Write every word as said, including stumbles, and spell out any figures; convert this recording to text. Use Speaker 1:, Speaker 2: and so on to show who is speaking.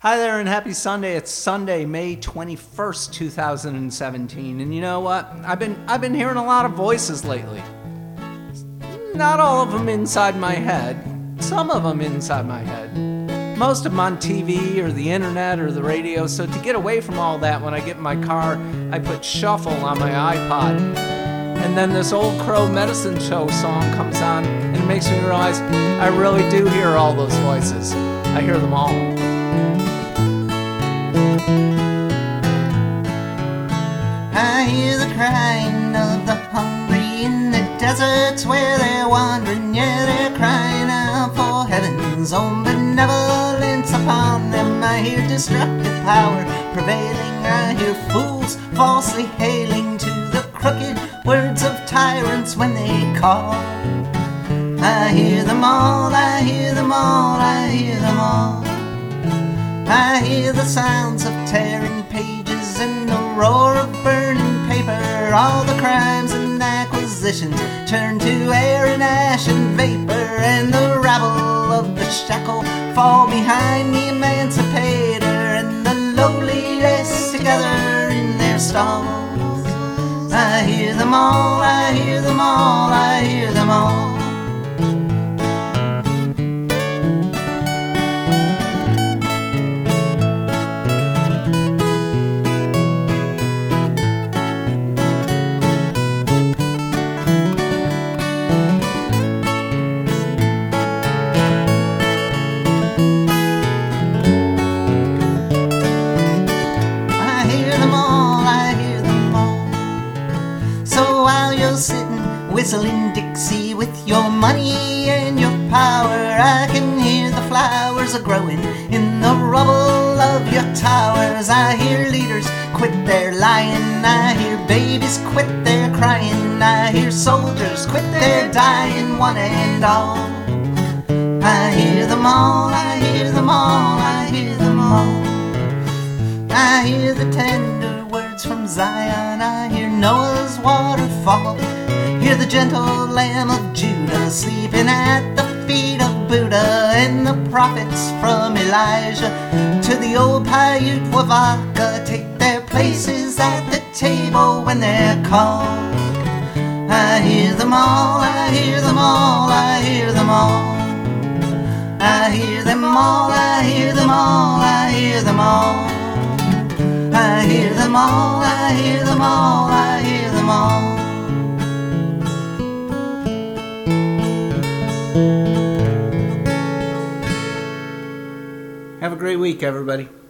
Speaker 1: Hi there and happy Sunday. It's Sunday, May twenty-first, two thousand seventeen. And you know what? I've been I've been hearing a lot of voices lately. Not all of them inside my head. Some of them inside my head. Most of them on T V or the internet or the radio. So to get away from all that, when I get in my car, I put Shuffle on my iPod. And then this Old Crow Medicine Show song comes on and it makes me realize I really do hear all those voices. I hear them all.
Speaker 2: I hear the crying of the hungry in the deserts where they're wandering. Yeah, they're crying out for heaven's own benevolence upon them. I hear destructive power prevailing. I hear fools falsely hailing to the crooked words of tyrants when they call. I hear them all, I hear them all, I hear them all. I hear the sounds of tearing pages and the roar of burning paper. All the crimes and acquisitions turn to air and ash and vapor, and the rabble of the shackle fall behind the emancipator, and the lowly rest together in their stalls. I hear them all, I hear them all, I hear them all. Sitting, whistling Dixie with your money and your power, I can hear the flowers a-growing in the rubble of your towers. I hear leaders quit their lying, I hear babies quit their crying, I hear soldiers quit their dying, one and all. I hear them all, I hear them all, I hear them all. I hear the tender words from Zion, I hear Noah's waterfall, hear the gentle Lamb of Judah sleeping at the feet of Buddha, and the prophets from Elijah to the old Paiute Wavaka take their places at the table when they're called. I hear them all, I hear them all, I hear them all. I hear them all, I hear them all, I hear them all. I hear them all, I hear them all, I hear them all.
Speaker 1: Have a great week, everybody.